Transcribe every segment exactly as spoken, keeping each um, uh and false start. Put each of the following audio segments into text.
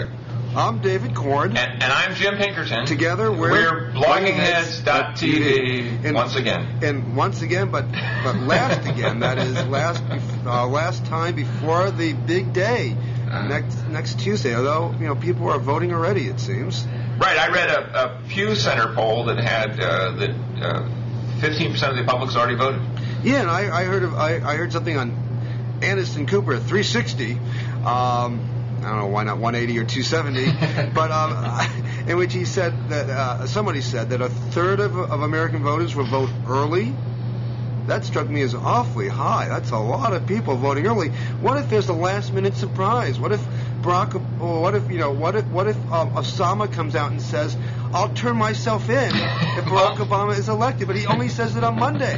Republic. I'm David Cord. And, and I'm Jim Pinkerton. Together we're, we're blogging heads dot t v once again. And once again, but but last again, that is last uh, last time before the big day, uh, next next Tuesday. Although, you know, people are voting already, it seems. Right. I read a, a Pew Center poll that had uh, that uh, fifteen percent of the public's already voted. Yeah, and I, I heard of I, I heard something on Anderson Cooper at three sixty. Um, I don't know why not one eighty or two seventy, but um, in which he said that uh, somebody said that a third of, of American voters will vote early. That struck me as awfully high. That's a lot of people voting early. What if there's a last minute surprise? What if Barack? Or what if you know? What if what if um, Osama comes out and says, "I'll turn myself in if Barack Obama is elected," but he only says it on Monday.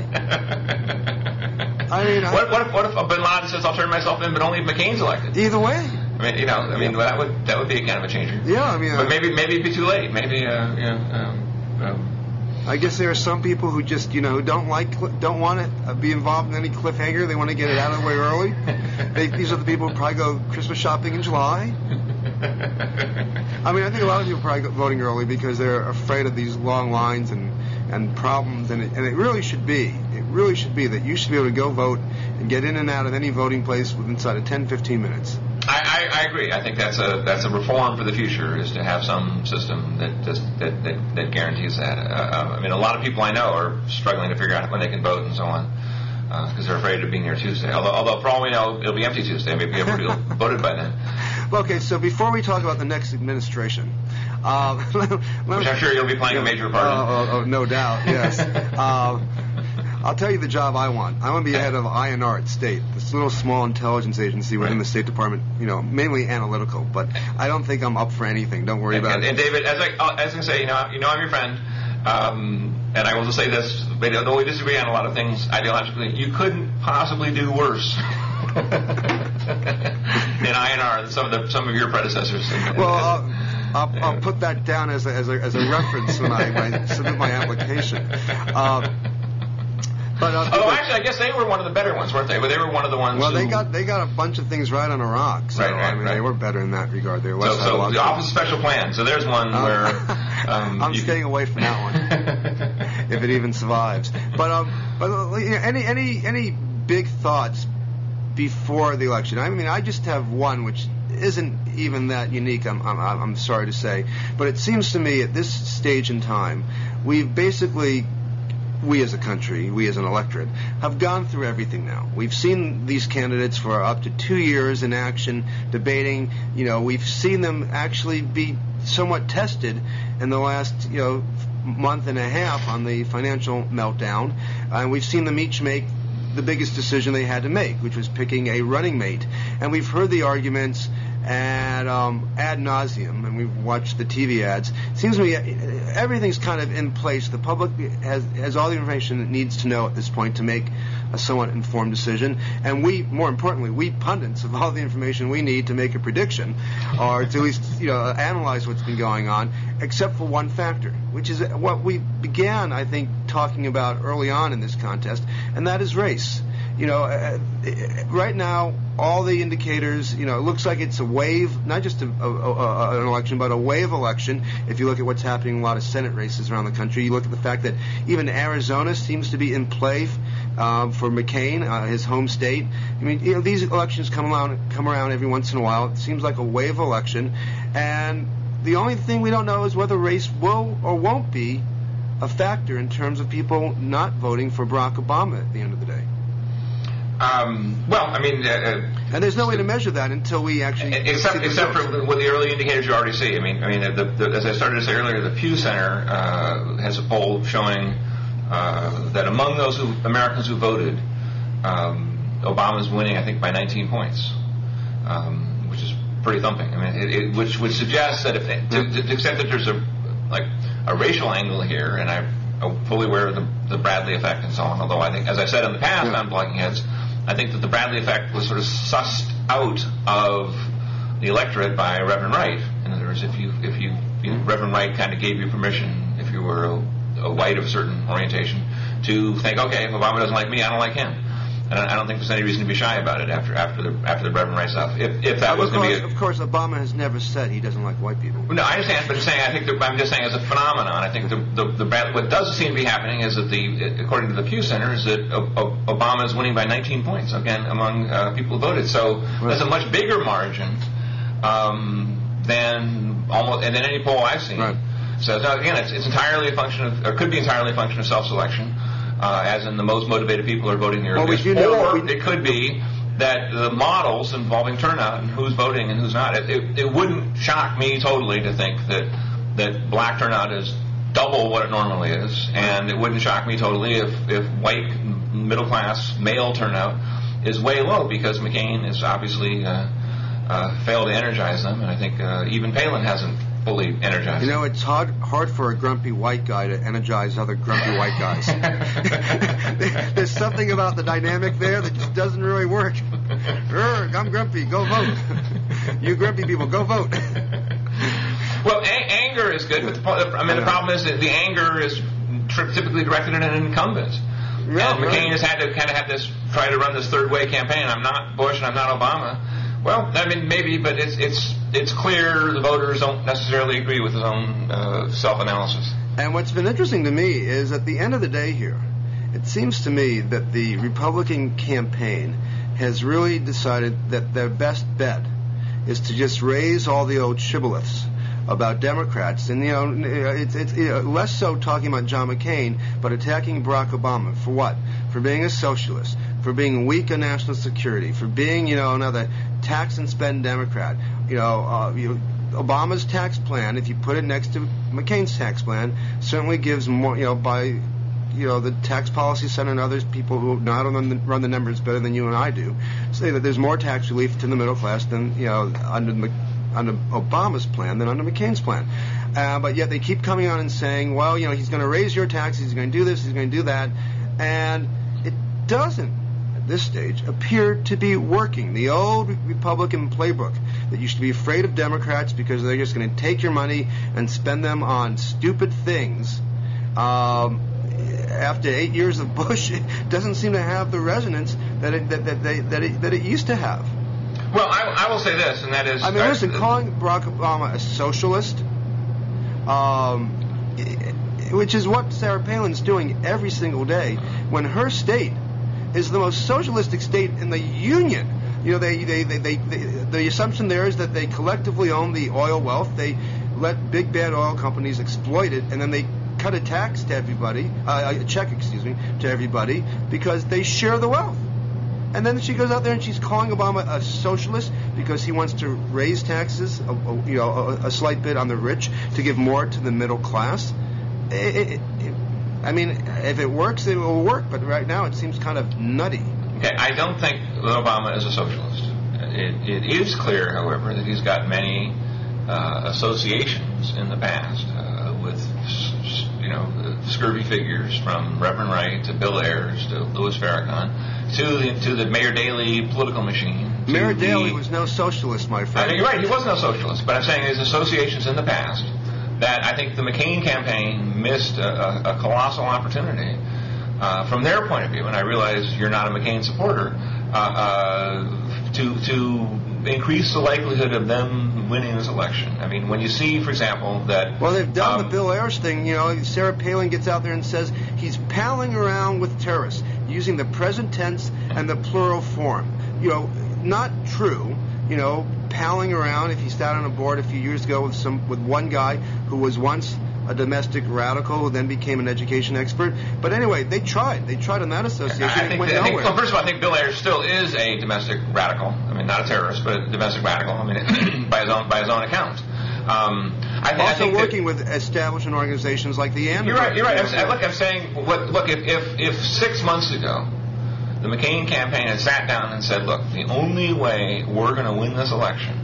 I mean, I, what, what if what if Bin Laden says, "I'll turn myself in," but only if McCain's elected? Either way. I mean, you know, I mean, well, that would that would be a kind of a changer. Yeah, I mean, but uh, maybe maybe it'd be too late. Maybe, uh, you know. Um, um, I guess there are some people who just, you know, who don't like, don't want to be involved in any cliffhanger. They want to get it out of the way early. They, these are the people who probably go Christmas shopping in July. I mean, I think a lot of people probably go voting early because they're afraid of these long lines and, and problems. And it, and it really should be, it really should be that you should be able to go vote and get in and out of any voting place within inside of ten, fifteen minutes. I, I, I agree. I think that's a that's a reform for the future, is to have some system that just, that, that that guarantees that. Uh, I mean, a lot of people I know are struggling to figure out when they can vote and so on, because uh, they're afraid of being there Tuesday. Although, although for all we know, it'll be empty Tuesday. Maybe everybody will have voted by then. Well, okay, so before we talk about the next administration, uh, which I'm sure you'll be playing a major part in. Uh, oh, oh, no doubt, yes. uh, I'll tell you the job I want. I want to be head of I N R at State, this little small intelligence agency within the State Department, you know, mainly analytical. But I don't think I'm up for anything. Don't worry and, about and, it. And David, as I as I say, you know, you know, I'm your friend, um, and I will just say this: though we disagree on a lot of things ideologically, you couldn't possibly do worse in I N R than some of the some of your predecessors. Well. Uh, I'll, I'll put that down as a, as a, as a reference when I, when I submit my application. Uh, But, uh, oh, actually, I guess they were one of the better ones, weren't they? But they were one of the ones. Well, who... they got they got a bunch of things right on Iraq. So, right, right, I mean, right. they were better in that regard. They were so, so the Office of Special Plan. So there's one um, where um, I'm you staying can... away from that one, if it even survives. But um, but uh, you know, any any any big thoughts before the election? I mean, I just have one, which isn't even that unique. I'm I'm I'm sorry to say, but it seems to me at this stage in time, we've basically. We as a country, we as an electorate, have gone through everything now. We've seen these candidates for up to two years in action, debating. You know, we've seen them actually be somewhat tested in the last, you know, month and a half on the financial meltdown. And we've seen them each make the biggest decision they had to make, which was picking a running mate. And we've heard the arguments ad, um, ad nauseum, and we've watched the T V ads. It seems to me everything's kind of in place. The public has has all the information it needs to know at this point to make a somewhat informed decision. And we, more importantly, we pundits have all the information we need to make a prediction, or to at least, you know, analyze what's been going on, except for one factor, which is what we began, I think, talking about early on in this contest, and that is race. You know, uh, right now, all the indicators, you know, it looks like it's a wave, not just a, a, a, an election, but a wave election. If you look at what's happening in a lot of Senate races around the country, you look at the fact that even Arizona seems to be in play um, for McCain, uh, his home state. I mean, you know, these elections come around, come around every once in a while. It seems like a wave election. And the only thing we don't know is whether race will or won't be a factor in terms of people not voting for Barack Obama at the end of the day. Um, well, I mean, uh, and there's no way to measure that until we actually except see except results. for with the early indicators you already see. I mean, I mean, the, the, as I started to say earlier, the Pew Center uh, has a poll showing uh, that among those who, Americans who voted, um, Obama's winning, I think, by nineteen points, um, which is pretty thumping. I mean, it, it, which would suggest that if they, to, to the extent that there's a like a racial angle here, and I'm fully aware of the, the Bradley effect and so on. Although I think, as I said in the past yeah. on Blogging Heads, I think that the Bradley effect was sort of sussed out of the electorate by Reverend Wright. In other words, if you, if you, you Reverend Wright kind of gave you permission, if you were a, a white of a certain orientation, to think, okay, if Obama doesn't like me, I don't like him. and I, I don't think there's any reason to be shy about it after after the after the Reverend Wright stuff. If if that was going to be, a, of course, Obama has never said he doesn't like white people. No, I understand, but I'm saying I think that, I'm just saying as a phenomenon. I think the, the the what does seem to be happening is that the according to the Pew Center is that Obama is winning by nineteen points again among uh, people who voted. So right. That's a much bigger margin um, than almost and than any poll I've seen. Right. So, so again, it's, it's entirely a function of, or could be entirely a function of self-selection, uh, as in the most motivated people are voting the earliest. Well, we do know, or we, it could be that the models involving turnout and who's voting and who's not. It, it, it wouldn't shock me totally to think that that black turnout is double what it normally is, and it wouldn't shock me totally if, if white middle-class male turnout is way low, because McCain has obviously uh, uh, failed to energize them, and I think uh, even Palin hasn't fully energized. You know, it's hard hard for a grumpy white guy to energize other grumpy white guys. There's something about the dynamic there that just doesn't really work. Urgh, I'm grumpy, go vote. You grumpy people, go vote. Well, a- anger is good, but the, I mean, the problem is that the anger is typically directed at an incumbent. Yeah, and McCain right. has had to kind of have this, try to run this third way campaign. I'm not Bush and I'm not Obama. Well, I mean, maybe, but it's it's it's clear the voters don't necessarily agree with his own uh, self-analysis. And what's been interesting to me is, at the end of the day here, it seems to me that the Republican campaign has really decided that their best bet is to just raise all the old shibboleths about Democrats, and you know, it's it's you know, less so talking about John McCain, but attacking Barack Obama for what? For being a socialist, for being weak on national security, for being you know another tax and spend Democrat. You know, uh, you, Obama's tax plan, if you put it next to McCain's tax plan, certainly gives more. You know, by you know the Tax Policy Center and others, people who know how to run the, run the numbers better than you and I do, say that there's more tax relief to the middle class than you know under the under Obama's plan than under McCain's plan. Uh, but yet they keep coming on and saying, well, you know, he's going to raise your taxes, he's going to do this, he's going to do that. And it doesn't, at this stage, appear to be working. The old Republican playbook that used to be afraid of Democrats because they're just going to take your money and spend them on stupid things. Um, after eight years of Bush, it doesn't seem to have the resonance that it, that, that, they, that, it, that it used to have. Well, I, I will say this, and that is... I mean, listen, uh, calling Barack Obama a socialist, um, which is what Sarah Palin's doing every single day, when her state is the most socialistic state in the Union. You know, they, they, they, they, they the assumption there is that they collectively own the oil wealth. They let big bad oil companies exploit it, and then they cut a tax to everybody, uh, a check, excuse me, to everybody, because they share the wealth. And then she goes out there and she's calling Obama a socialist because he wants to raise taxes, a, a, you know, a, a slight bit on the rich to give more to the middle class. It, it, it, I mean, if it works, it will work. But right now, it seems kind of nutty. Okay, I don't think that Obama is a socialist. It, it is clear, however, that he's got many uh, associations in the past uh, with, you know, scurvy figures from Reverend Wright to Bill Ayers to Louis Farrakhan. To the, to the Mayor Daley political machine. Mayor the, Daley was no socialist, my friend. I mean, you're right, he was no socialist, but I'm saying there's associations in the past that I think the McCain campaign missed a, a, a colossal opportunity uh, from their point of view, and I realize you're not a McCain supporter, uh, uh, to to increase the likelihood of them winning this election. I mean, when you see, for example, that... Well, they've done um, the Bill Ayers thing. You know, Sarah Palin gets out there and says he's palling around with terrorists, using the present tense and the plural form. You know, not true. You know, palling around. If he sat on a board a few years ago with some with one guy who was once a domestic radical who then became an education expert. But anyway, they tried. They tried on that association. I think, it went I think, nowhere. well, first of all, I think Bill Ayers still is a domestic radical. I mean, not a terrorist, but a domestic radical. I mean, by his own by his own account. Um, I th- also I think working that, with establishment organizations like the Anderson. You're right. You're right. I'm, look, I'm saying, what, look, if, if if six months ago the McCain campaign had sat down and said, look, the only way we're going to win this election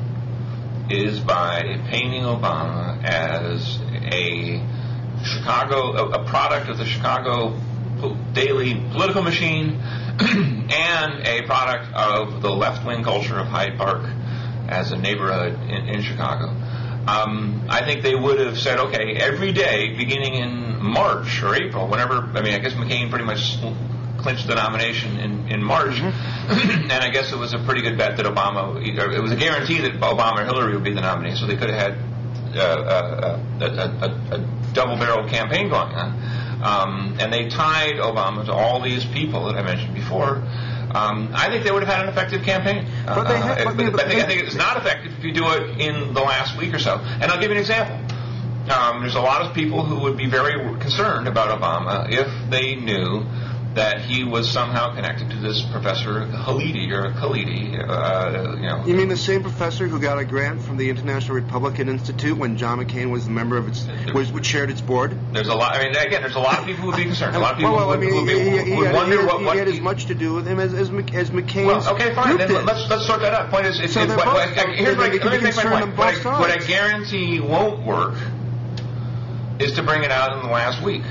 is by painting Obama as a Chicago, a, a product of the Chicago daily political machine and a product of the left-wing culture of Hyde Park as a neighborhood in, in Chicago. Um, I think they would have said, okay, every day beginning in March or April, whenever, I mean, I guess McCain pretty much clinched the nomination in, in March. Mm-hmm. And I guess it was a pretty good bet that Obama, it was a guarantee that Obama or Hillary would be the nominee, so they could have had uh, a, a, a, a double-barreled campaign going on. Um, and they tied Obama to all these people that I mentioned before. Um, I think they would have had an effective campaign. But, they have, uh, but, but, but I, think, I think it's not effective if you do it in the last week or so. And I'll give you an example. Um, there's a lot of people who would be very concerned about Obama if they knew that he was somehow connected to this Professor Halidi or Khalidi. Uh, you know. You mean the same professor who got a grant from the International Republican Institute when John McCain was the member of its, was, was chaired its board? There's a lot. I mean, again, there's a lot of people who would be concerned. A lot of people well, well, who would, I mean, would, be, he, would, he, would had, wonder he had, what, what he had he, as much to do with him as as, as McCain's. Well, okay, fine. Then let's let's sort that out. Point is, it's, so it's, what, both, what, here's what, let me make my point. What I, what I sides. guarantee won't work is to bring it out in the last week.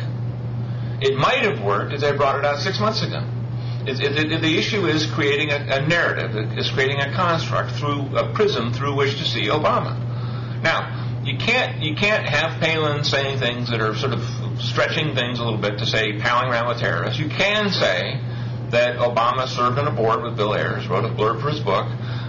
It might have worked if they brought it out six months ago. It, it, it, the issue is creating a, a narrative. It's creating a construct through a prism through which to see Obama. Now, you can't you can't have Palin saying things that are sort of stretching things a little bit to say palling around with terrorists. You can say that Obama served on a board with Bill Ayers, wrote a blurb for his book.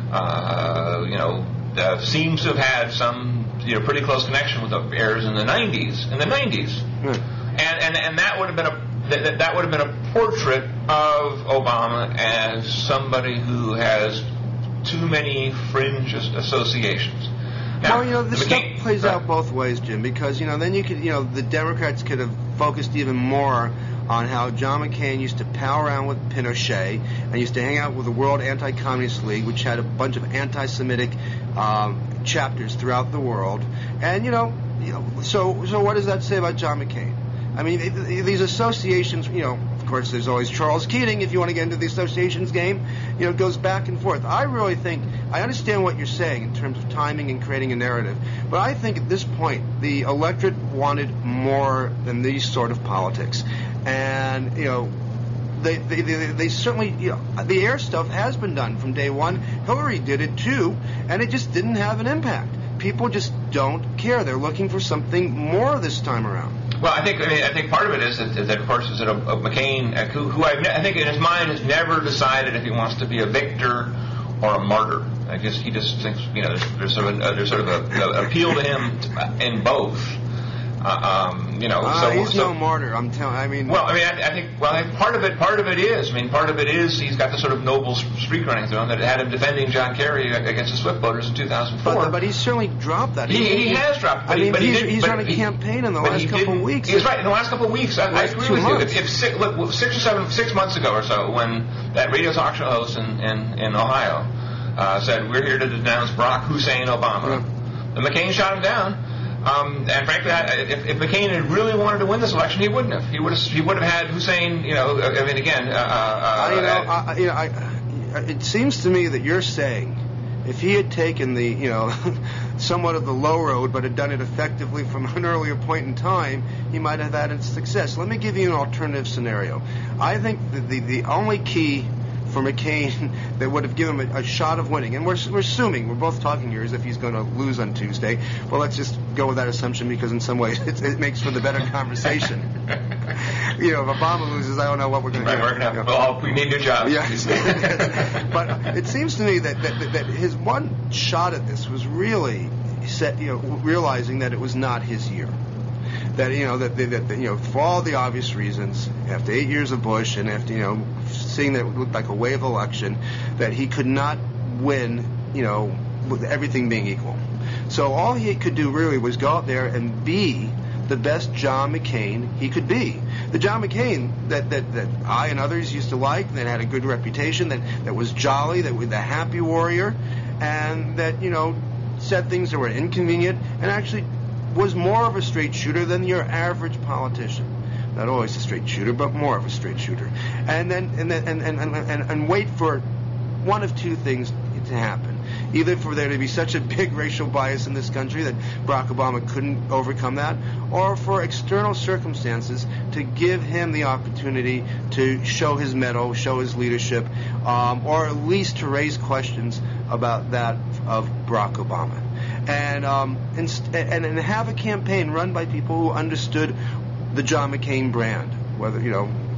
Uh, you know, uh, seems to have had some you know pretty close connection with Ayers in the nineties. In the nineties, hmm. and and and that would have been a That, that would have been a portrait of Obama as somebody who has too many fringe associations. Now, well, you know, this McCain, stuff plays right. out both ways, Jim, because, you know, then you could, you know, the Democrats could have focused even more on how John McCain used to pal around with Pinochet and used to hang out with the World Anti-Communist League, which had a bunch of anti-Semitic um, chapters throughout the world. And, you know, you know, so so what does that say about John McCain? I mean, it, these associations, you know, of course, there's always Charles Keating, if you want to get into the associations game, you know, it goes back and forth. I really think, I understand what you're saying in terms of timing and creating a narrative, but I think at this point, the electorate wanted more than these sort of politics. And, you know, they, they, they, they certainly, you know, the air stuff has been done from day one. Hillary did it too, and it just didn't have an impact. People just don't care. They're looking for something more this time around. Well, I think I mean I think part of it is that, that of course, is that a, a McCain, uh, who, who I've ne- I think in his mind has never decided if he wants to be a victor or a martyr. I guess he just thinks you know there's, there's sort of a, there's sort of a, a appeal to him to, in both. Uh, um, you know, uh, so he's so, no martyr. I'm telling. I mean, well, I mean, I, I think well, I think part of it, part of it is. I mean, part of it is he's got the sort of noble streak running through him that had him defending John Kerry against the Swift voters in two thousand four. But, but he's certainly dropped that. He, he, he has dropped. But I mean, he, but he's, he did, he's but run a he, campaign in the last couple of weeks. He's right. In the last couple of weeks, I, I agree with months. you. If, if six, look, six or seven, six months ago or so, when that radio talk show host in in, in Ohio uh, said, "We're here to denounce Barack Hussein Obama," yeah. and McCain shot him down. Um, and frankly, I, if, if McCain had really wanted to win this election, he wouldn't have. He would have. He would have had Hussein. You know, I mean, again. Uh, uh, I, you know, I, you know I, it seems to me that you're saying, if he had taken the, you know, somewhat of the low road, but had done it effectively from an earlier point in time, he might have had a success. Let me give you an alternative scenario. I think that the the only key for McCain that would have given him a, a shot of winning, and we're, we're assuming, we're both talking here as if he's going to lose on Tuesday. Well, let's just go with that assumption because in some ways it, it makes for the better conversation. You know, if Obama loses, I don't know what we're going to right, do. We're gonna have, you know. well, we need new jobs. Yes. But it seems to me that, that, that his one shot at this was really set, you know, realizing that it was not his year. That you know that, that, that you know for all the obvious reasons, after eight years of Bush and after you know seeing that it looked like a wave election, that he could not win, you know, with everything being equal. So all he could do really was go out there and be the best John McCain he could be. The John McCain that, that, that I and others used to like, that had a good reputation, that, that was jolly, that was the happy warrior, and that, you know, said things that were inconvenient and actually was more of a straight shooter than your average politician. Not always a straight shooter, but more of a straight shooter. And then and then and, and, and, and wait for one of two things to happen. Either for there to be such a big racial bias in this country that Barack Obama couldn't overcome that, or for external circumstances to give him the opportunity to show his mettle, show his leadership, um, or at least to raise questions about that of Barack Obama. And, um, and, and and have a campaign run by people who understood the John McCain brand, whether, you know,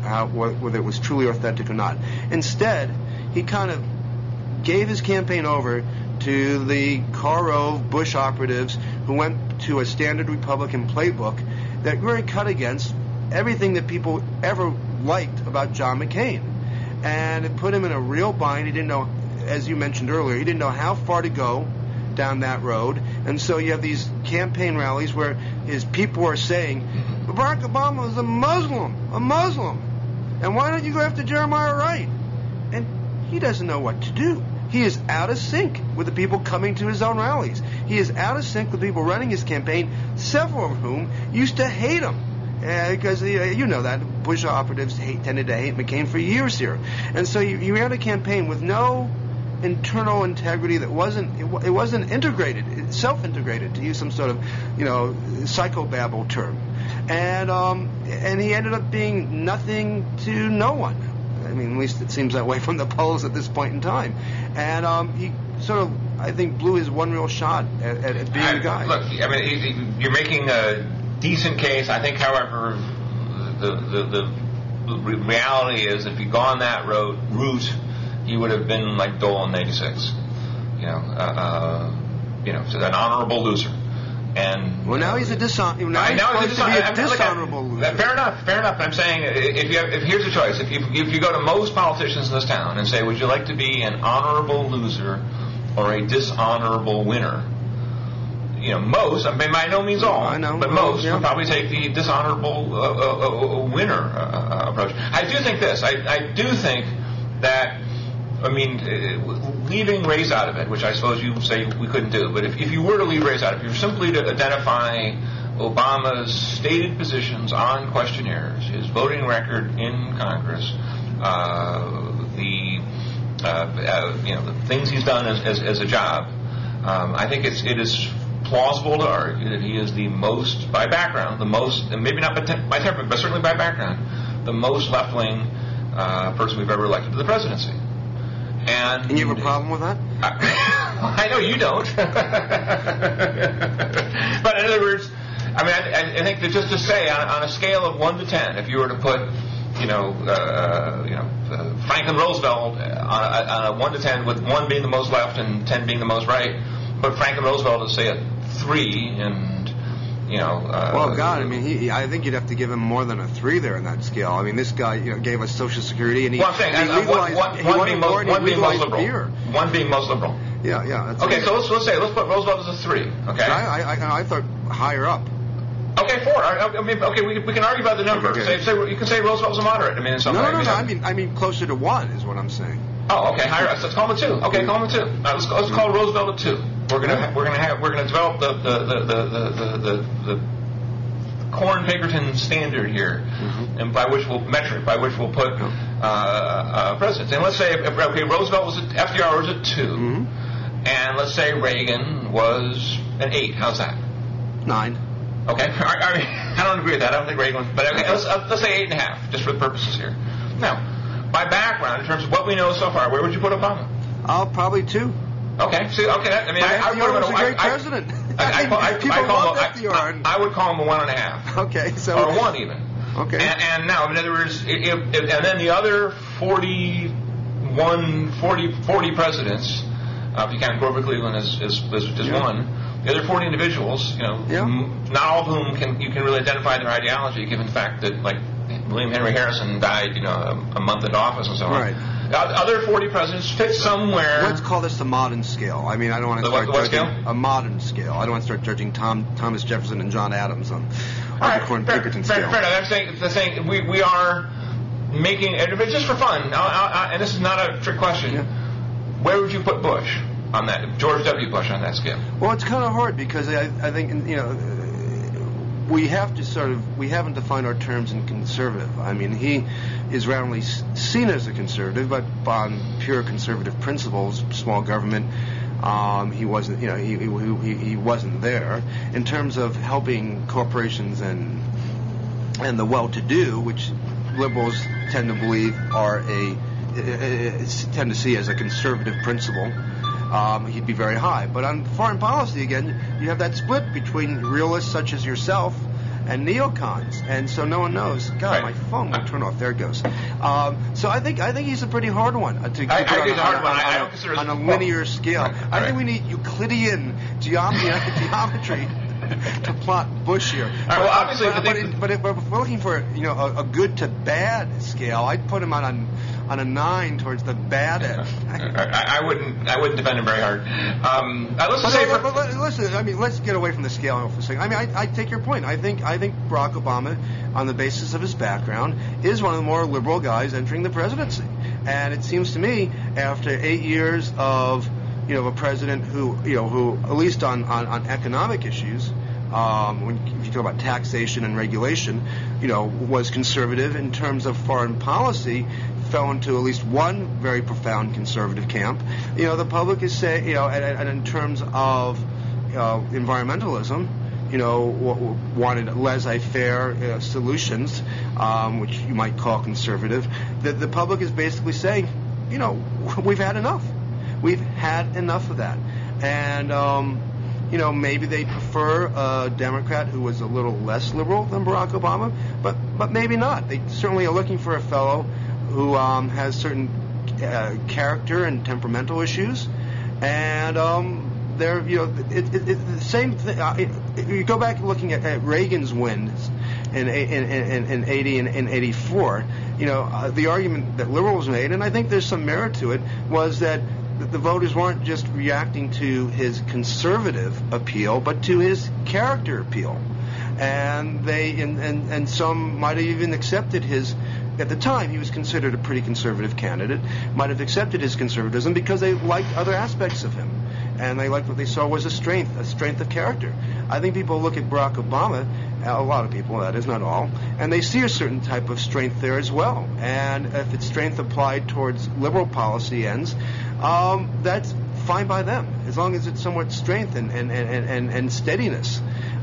how, whether it was truly authentic or not. Instead, he kind of gave his campaign over to the Karl Rove Bush operatives who went to a standard Republican playbook that really cut against everything that people ever liked about John McCain. And it put him in a real bind. He didn't know, as you mentioned earlier, he didn't know how far to go down that road. And so you have these campaign rallies where his people are saying, Barack Obama is a Muslim, a Muslim. And why don't you go after Jeremiah Wright? And he doesn't know what to do. He is out of sync with the people coming to his own rallies. He is out of sync with people running his campaign, several of whom used to hate him. Uh, because uh, you know that Bush operatives hate, tended to hate McCain for years here. And so you, you ran a campaign with no internal integrity that wasn't it, it wasn't integrated, self-integrated, to use some sort of, you know, psychobabble term. And um, and he ended up being nothing to no one. I mean, at least it seems that way from the polls at this point in time. And um, he sort of, I think, blew his one real shot at, at, at being I, the guy. Look, I mean, you're making a decent case. I think, however, the the, the reality is, if he'd gone that road route, he would have been like Dole in eighty-six. You know, uh, uh, you know, an honorable loser. And well, now he's a dishon- now he's now supposed he's a to be a I'm, dishonorable look, loser. Fair enough, fair enough. I'm saying, if you have, if here's a choice, if you if you go to most politicians in this town and say, would you like to be an honorable loser or a dishonorable winner? You know, most, I mean, by no means all, I know, but well, most yeah. would probably take the dishonorable uh, uh, uh, winner uh, approach. I do think this. I, I do think that, I mean, uh, leaving race out of it, which I suppose you say we couldn't do, but if, if you were to leave race out of it, if you're simply to identify Obama's stated positions on questionnaires, his voting record in Congress, uh, the uh, uh, you know the things he's done as, as, as a job, um, I think it's it is plausible to argue that he is the most, by background, the most, and maybe not by, te- by temperament, but certainly by background, the most left-wing uh, person we've ever elected to the presidency. And, and you have a problem with that? I, I know you don't. But in other words, I mean, I, I think that just to say, on, on a scale of one to ten, if you were to put, you know, uh, you know, uh, Franklin Roosevelt on a, on a one to ten, with one being the most left and ten being the most right, put Franklin Roosevelt as say a three, and you know. Uh, well, God, I mean, he, I think you'd have to give him more than a three there in that scale. I mean, this guy, you know, gave us Social Security, and he, well, I'm saying, he uh, legalized, one, he one, wanted being more, most, and he one being most legalized liberal. beer. One being most liberal. Yeah, yeah. That's okay, right. so let's let's say let's put Roosevelt as a three. Okay. I, I, I thought higher up. Okay, four. I, I mean, okay, we, we can argue about the number. Okay. Say, say, you can say Roosevelt was a moderate. I mean, in some No, way. no, no. I mean, I mean, closer to one is what I'm saying. Oh, okay. Higher. So let's call him a two. Okay, call him a two. All right, let's let's call Roosevelt a two. We're gonna ha- we're gonna have we're gonna develop the the the the the, the, the Corn-Pinkerton standard here, mm-hmm. and by which we'll metric by which we'll put uh, uh, presidents. And let's say if, okay, Roosevelt was a, F D R was a two, mm-hmm. and let's say Reagan was an eight. How's that? Nine. Okay. I, I mean, I don't agree with that. I don't think Reagan was, but okay, let's uh, let's say eight and a half, just for the purposes here. Now, by background, in terms of what we know so far, where would you put Obama? Oh, probably two. Okay. See, okay. That, I mean, I, I would was him a great I, president. I, I, I, I, People I call loved him, F D R. I, I would call him a one and a half. Okay, so or a one even. Okay. And, and now, in other words, if, if, and then the other forty-one, forty, forty presidents, uh, if you count Grover Cleveland as as, as, as yeah. one, the other forty individuals, you know, yeah. m- not all of whom can you can really identify their ideology, given the fact that like William Henry Harrison died, you know, a, a month into office and so on. Right. The other forty presidents fit somewhere. Let's call this the modern scale. I mean, I don't want to the start what, what judging scale? a modern scale. I don't want to start judging Tom, Thomas Jefferson and John Adams on, on right, the Corn-Pinkerton scale. Fair, fair enough. I'm saying, I'm saying we, we are making, but just for fun, I, I, I, and this is not a trick question, yeah. Where would you put Bush on that, George W. Bush on that scale? Well, it's kind of hard because I, I think, you know, we have to sort of, we haven't defined our terms in conservative. I mean, he is roundly seen as a conservative, but on pure conservative principles, small government, um, he wasn't, you know, he, he, he wasn't there. In terms of helping corporations and and the well-to-do, which liberals tend to believe are a, tend to see as a conservative principle, Um, he'd be very high. But on foreign policy, again, you have that split between realists such as yourself and neocons, and so no one knows. God, Right. my phone won't turn off. There it goes. Um, so I think I think he's a pretty hard one uh, to, to I- I put agree on, it's a hard on, one. I- I on don't a- consider it on a as- linear scale. Right, I right. think we need Euclidean geometry, geometry to plot Bush here. right, well, obviously, but, the but, thing- it, but, it, but if we're looking for you know a, a good to bad scale, I'd put him on a on a nine towards the bad end. I, I wouldn't. I wouldn't defend him very hard. Um, uh, let's But, just say but, for, but, but listen, I mean, let's get away from the scale for a second. I mean, I, I take your point. I think I think Barack Obama, on the basis of his background, is one of the more liberal guys entering the presidency. And it seems to me, after eight years of you know a president who you know who at least on on, on economic issues. Um, when if you talk about taxation and regulation, you know, was conservative in terms of foreign policy, fell into at least one very profound conservative camp. You know, the public is saying, you know, and, and in terms of uh, environmentalism, you know, w- w- wanted laissez-faire uh, solutions, um, which you might call conservative. The, the public is basically saying, you know, we've had enough. We've had enough of that, and. Um, You know, maybe they prefer a Democrat who was a little less liberal than Barack Obama, but but maybe not. They certainly are looking for a fellow who um, has certain uh, character and temperamental issues, and um, they're you know it, it, it, the same thing. Uh, it, it, you go back looking at, at Reagan's wins in in in, in eighty and in eighty-four. You know, uh, the argument that liberals made, and I think there's some merit to it, was that the voters weren't just reacting to his conservative appeal, but to his character appeal. And they and, and, and some might have even accepted his, at the time he was considered a pretty conservative candidate, might have accepted his conservatism because they liked other aspects of him. And they liked what they saw was a strength, a strength of character. I think people look at Barack Obama, a lot of people, that is, not all, and they see a certain type of strength there as well. And if it's strength applied towards liberal policy ends, um, that's fine by them, as long as it's somewhat strength and, and, and, and, and steadiness.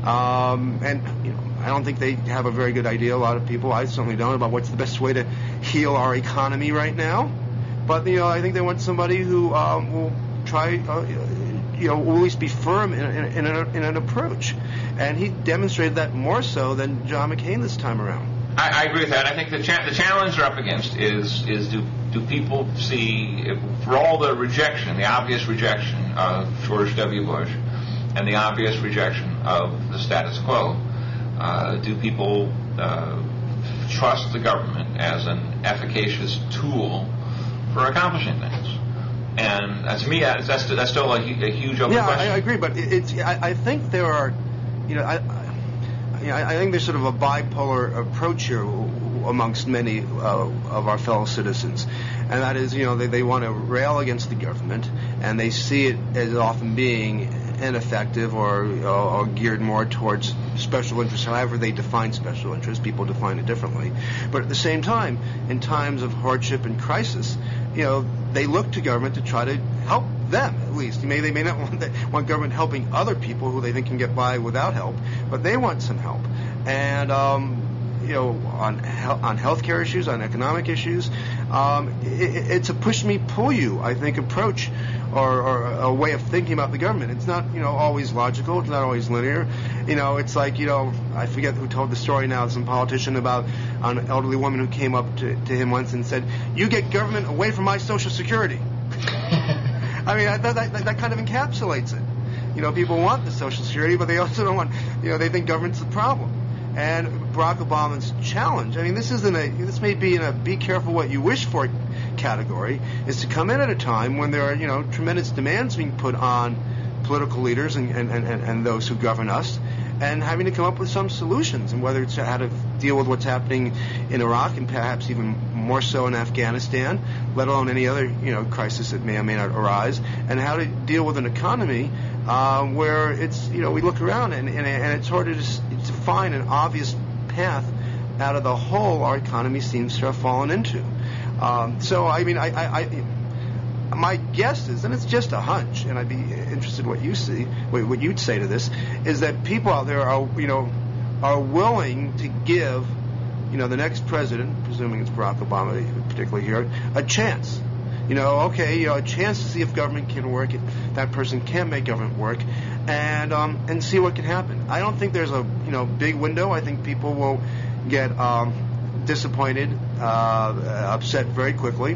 Um, and, you know, I don't think they have a very good idea, a lot of people, I certainly don't, about what's the best way to heal our economy right now. But, you know, I think they want somebody who um, will try, uh, you know, will at least be firm in, in, in, an, in an approach. And he demonstrated that more so than John McCain this time around. I, I agree with that. I think the cha- the challenge they're up against is is do do people see, if, for all the rejection, the obvious rejection of George W. Bush, and the obvious rejection of the status quo, uh, do people uh, trust the government as an efficacious tool for accomplishing things? And uh, to me, that's that's still a, a huge open yeah, question. Yeah, I, I agree, but it, it's I, I think there are, you know, I, I, you know, I think there's sort of a bipolar approach here amongst many uh, of our fellow citizens, and that is, you know, they, they want to rail against the government, and they see it as often being ineffective or, or, or geared more towards special interests, however they define special interests. People define it differently. But at the same time, in times of hardship and crisis, you know, they look to government to try to help them, at least. May, they may not want, the, want government helping other people who they think can get by without help, but they want some help. And, um, you know, on on healthcare issues, on economic issues, um, it, it's a push me, pull you, I think, approach or, or a way of thinking about the government. It's not, you know, always logical. It's not always linear. You know, it's like, you know, I forget who told the story now, some politician about an elderly woman who came up to, to him once and said, "You get government away from my Social Security." I mean, that, that, that, that kind of encapsulates it. You know, people want the Social Security, but they also don't want, you know, they think government's the problem. And Barack Obama's challenge, I mean, this isn't a, this may be in a be careful what you wish for category, is to come in at a time when there are, you know, tremendous demands being put on political leaders and, and, and, and those who govern us, and having to come up with some solutions, and whether it's how to deal with what's happening in Iraq and perhaps even more so in Afghanistan, let alone any other, you know, crisis that may or may not arise, and how to deal with an economy uh, where it's, you know, we look around and, and, and it's hard to, just, to find an obvious path out of the hole our economy seems to have fallen into. Um, so, I mean, I, I, I, my guess is, and it's just a hunch, and I'd be interested in what you see, what, what you'd say to this, is that people out there are, you know, are willing to give, you know, the next president, presuming it's Barack Obama particularly here, a chance. You know, okay, you know, a chance to see if government can work, if that person can make government work, and um, and see what can happen. I don't think there's a you know big window. I think people will get um, disappointed, uh, upset very quickly.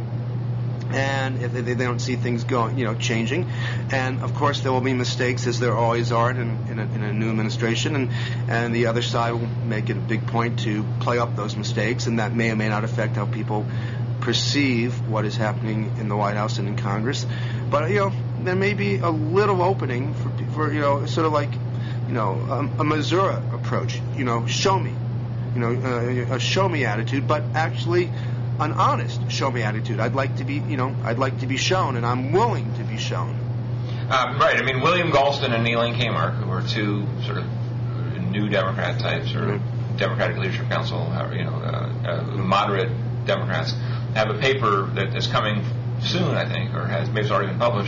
And if they, they don't see things going, you know, changing, and of course there will be mistakes, as there always are in, in, a, in a new administration, and and the other side will make it a big point to play up those mistakes, and that may or may not affect how people perceive what is happening in the White House and in Congress. But you know, there may be a little opening for, for you know, sort of like, you know, a, a Missouri approach. You know, show me, you know, uh, a show me attitude, but actually an honest show me attitude. I'd like to be, you know, I'd like to be shown, and I'm willing to be shown. Um, right. I mean, William Galston and Elaine Kamarck, who are two sort of new Democrat types, or mm-hmm. Democratic Leadership Council, you know, uh, uh, moderate Democrats, have a paper that is coming soon, I think, or has maybe it's already been published,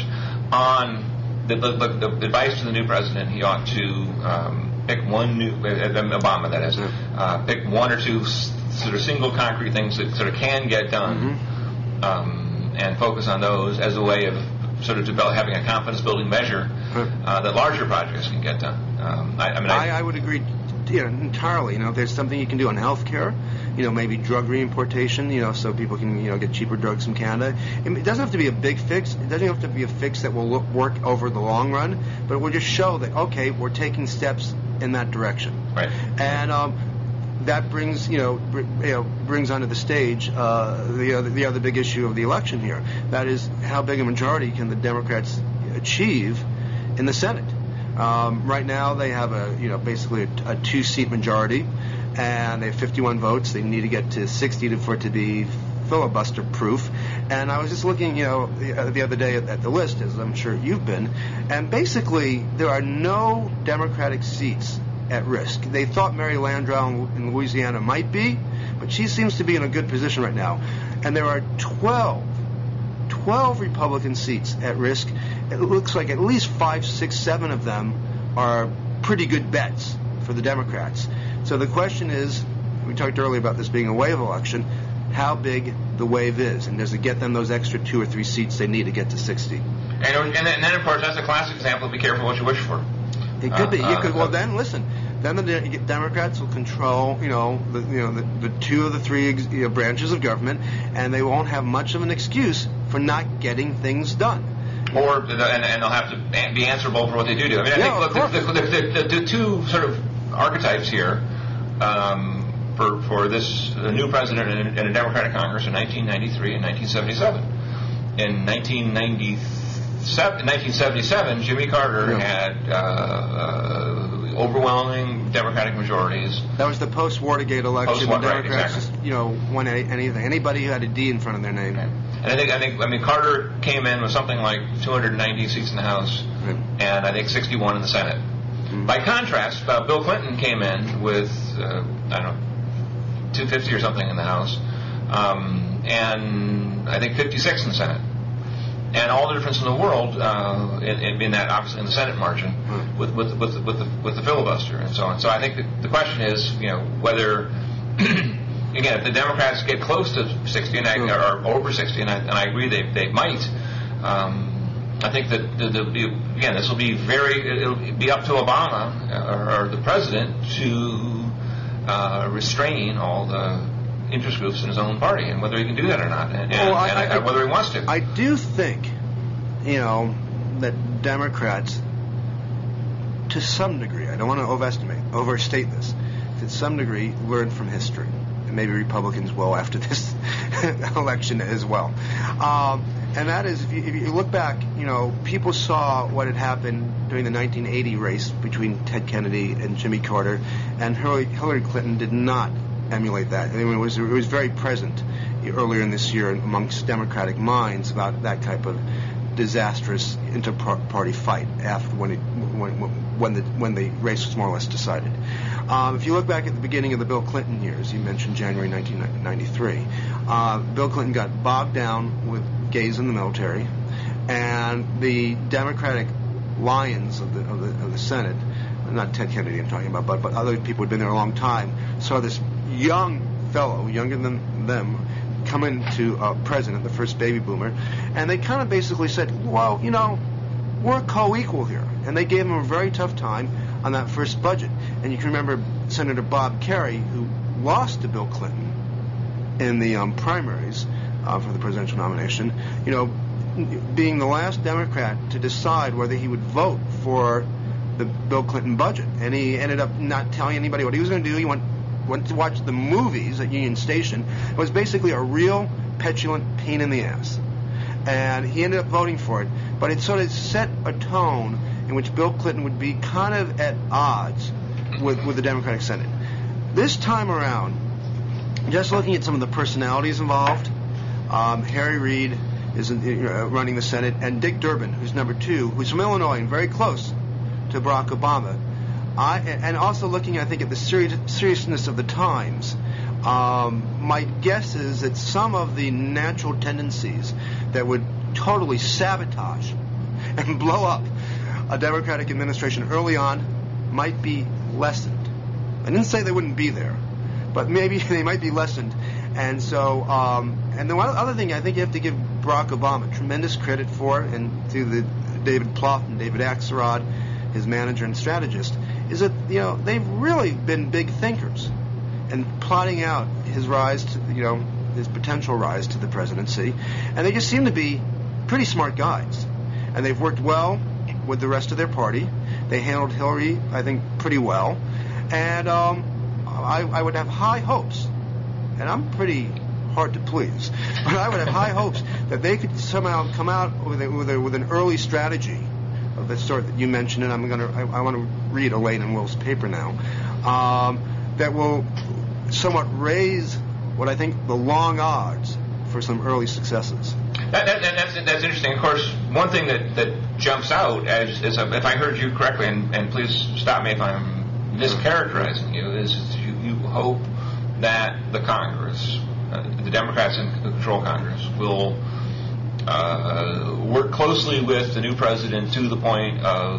on the, the, the, the advice to the new president. He ought to um, pick one new, uh, Obama that is, mm-hmm. uh, pick one or two sort of single concrete things that sort of can get done, mm-hmm. um, and focus on those as a way of sort of develop, having a confidence-building measure uh, that larger projects can get done. Um, I, I mean, I, I, I would agree, you know, entirely. You know, if there's something you can do on health care, you know, maybe drug reimportation, you know, so people can, you know, get cheaper drugs from Canada. It doesn't have to be a big fix. It doesn't have to be a fix that will look, work over the long run, but it will just show that, okay, we're taking steps in that direction. Right. And um, that brings, you know, br- you know, brings onto the stage uh, the other the other big issue of the election here. That is, how big a majority can the Democrats achieve in the Senate? Um, right now, they have a, you know, basically a, a two-seat majority, and they have fifty-one votes. They need to get to sixty to, for it to be filibuster-proof. And I was just looking, you know, the, the other day at, at the list, as I'm sure you've been, and basically there are no Democratic seats at risk. They thought Mary Landrieu in, in Louisiana might be, but she seems to be in a good position right now. And there are twelve, twelve Republican seats at risk. It looks like at least five, six, seven of them are pretty good bets for the Democrats. So the question is, we talked earlier about this being a wave election, how big the wave is, and does it get them those extra two or three seats they need to get to sixty? And, and, then, and then, of course, that's a classic example of be careful what you wish for. It could uh, be. You could, uh, well, then listen. Then the de- Democrats will control, you know, the, you know, the, the two of the three ex- you know, branches of government, and they won't have much of an excuse for not getting things done. Or and, and they'll have to be answerable for what they do do. I mean, I yeah, think look, the, the, the, the, the two sort of archetypes here um, for for this the new president in, in a Democratic Congress in nineteen ninety-three and nineteen seventy-seven. In nineteen ninety-seven, nineteen seventy-seven, Jimmy Carter yeah. had. Uh, uh, overwhelming Democratic majorities. That was the post-Watergate election. Post-Watergate, the Democrats right, exactly. just, you know, won anything. Anybody who had a D in front of their name. Right. And I think, I think, I mean, Carter came in with something like two hundred ninety seats in the House, right. and I think sixty-one in the Senate. Mm-hmm. By contrast, uh, Bill Clinton came in with, uh, I don't know, two hundred fifty or something in the House, um, and I think fifty-six in the Senate. And all the difference in the world uh, in, in that, obviously, in the Senate margin hmm. with with with with the, with the filibuster and so on. So I think the, the question is, you know, whether again, if the Democrats get close to sixty and I, or over sixty, and I, and I agree they they might. Um, I think that the, the, the, again, this will be very. It'll be up to Obama or, or the president to uh, restrain all the interest groups in his own party, and whether he can do that or not, and, well, and, I, and I, whether he wants to. I do think, you know, that Democrats, to some degree, I don't want to overestimate, overstate this, to some degree, learn from history, and maybe Republicans will after this election as well. Um, and that is, if you, if you look back, you know, people saw what had happened during the nineteen eighty race between Ted Kennedy and Jimmy Carter, and Hillary, Hillary Clinton did not emulate that. I mean, it was it was very present earlier in this year amongst Democratic minds about that type of disastrous inter-party fight after when it when when the when the race was more or less decided. Um, if you look back at the beginning of the Bill Clinton years, you mentioned January nineteen ninety-three. Uh, Bill Clinton got bogged down with gays in the military, and the Democratic lions of the of the, of the Senate, not Ted Kennedy I'm talking about, but but other people who had been there a long time, saw this young fellow, younger than them, come into uh, president, the first baby boomer, and they kind of basically said, well, you know, we're co-equal here. And they gave him a very tough time on that first budget. And you can remember Senator Bob Kerrey, who lost to Bill Clinton in the um, primaries uh, for the presidential nomination, you know, being the last Democrat to decide whether he would vote for the Bill Clinton budget. And he ended up not telling anybody what he was going to do. He went, went to watch the movies at Union Station. It was basically a real petulant pain in the ass. And he ended up voting for it. But it sort of set a tone in which Bill Clinton would be kind of at odds with, with the Democratic Senate. This time around, just looking at some of the personalities involved, um, Harry Reid is uh, running the Senate, and Dick Durbin, who's number two, who's from Illinois and very close to Barack Obama. I, and also looking, I think, at the serious, seriousness of the times, um, my guess is that some of the natural tendencies that would totally sabotage and blow up a Democratic administration early on might be lessened. I didn't say they wouldn't be there, but maybe they might be lessened. And so, um, and the one other thing I think you have to give Barack Obama tremendous credit for, and to the David Plouffe and David Axelrod, his manager and strategist, is that, you know, they've really been big thinkers and plotting out his rise to, you know, his potential rise to the presidency. And they just seem to be pretty smart guys. And they've worked well with the rest of their party. They handled Hillary, I think, pretty well. And um, I, I would have high hopes, and I'm pretty hard to please, but I would have high hopes that they could somehow come out with, a, with, a, with an early strategy of the sort that you mentioned, and I'm going to, I, I want to read Elaine and Will's paper now, um, that will somewhat raise what I think the long odds for some early successes. That, that, that's, that's interesting. Of course, one thing that, that jumps out, as, as a, if I heard you correctly, and, and please stop me if I'm mischaracterizing you, is you, you hope that the Congress, uh, the Democrats in control Congress, will uh, work closely with the new president to the point of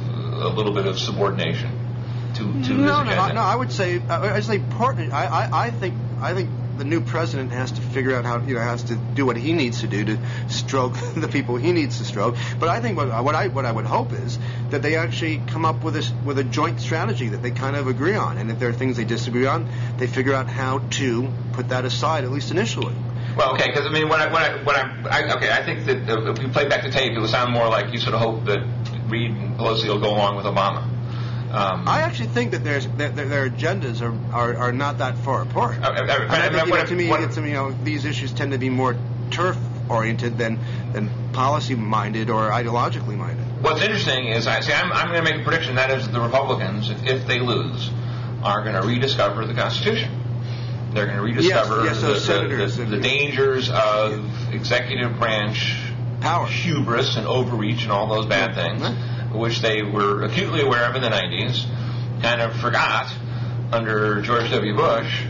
a little bit of subordination to, to no, his no, agenda. no. I would say, I would say, partner. I, I, I think, I think. The new president has to figure out how, you know, has to do what he needs to do to stroke the people he needs to stroke. But I think what, what I what I would hope is that they actually come up with a with a joint strategy that they kind of agree on, and if there are things they disagree on, they figure out how to put that aside, at least initially. Well, okay, because I mean, what I what I, what I, I okay, I think that uh, if we play back the tape, it would sound more like you sort of hope that Reid and Pelosi will go along with Obama. Um, I actually think that there's that their, their agendas are, are, are not that far apart. Uh, uh, I, I think, you know, to me, what, it's, you know, these issues tend to be more turf-oriented than than policy-minded or ideologically minded. What's interesting is, I see, I'm, I'm going to make a prediction. That is, the Republicans, if, if they lose, are going to rediscover the Constitution. They're going to rediscover yes, yes, the, the, the, the, the dangers of yeah. executive branch power, hubris, and overreach, and all those bad yeah. things. Right. Which they were acutely aware of in the nineties, kind of forgot under George W. Bush.